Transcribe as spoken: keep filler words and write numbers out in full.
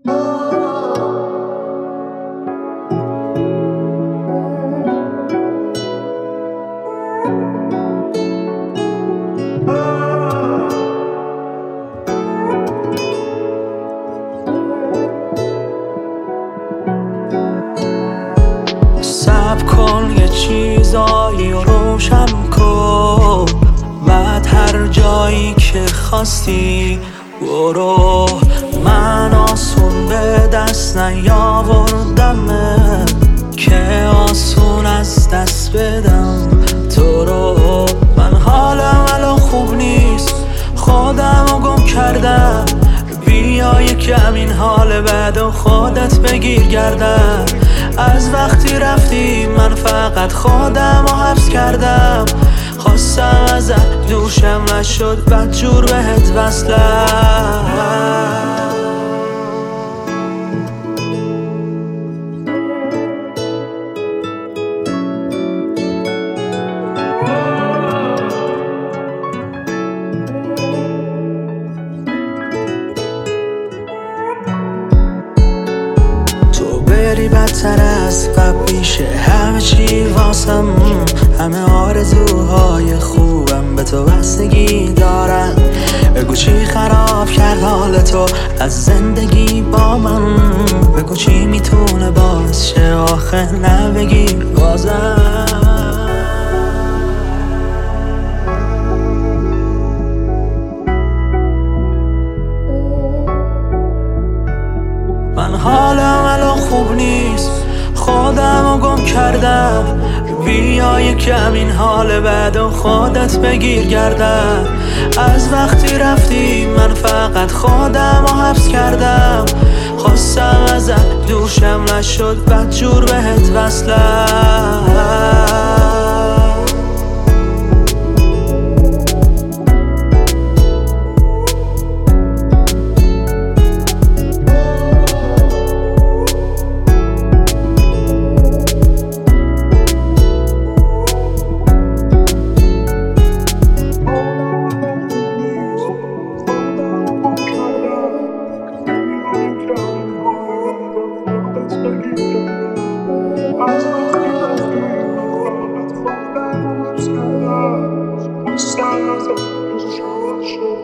صبر کن یه چیزایی رو روشن کن، بعد هر جایی که خواستی برو. من آسون به دست نیاوردمه که آسون از دست بدم تو رو. من حالم الان خوب نیست، خودم رو گم کردم. بیا یکم این حال بد و خودت بگیر گردم. از وقتی رفتی من فقط خودم رو حبس کردم. خواستم ازت دوشم نشد، بدجور بهت وصلم. بری بدتر از قبل میشه همه چی واسم. همه آرزوهای خوبم به تو بستگی دارن. بگو چی خراب کرد حال تو از زندگی با من. بگو چی میتونه باعث شه آخه نبگی بازم. من حالم الان خوب نیست، خودم رو گم کردم. بیا یکم این حال بد و خودت بگیر گردم. از وقتی رفتی من فقط خودم رو حبس کردم. خواستم ازت دوشم نشد، بدجور بهت وصلم. Silence is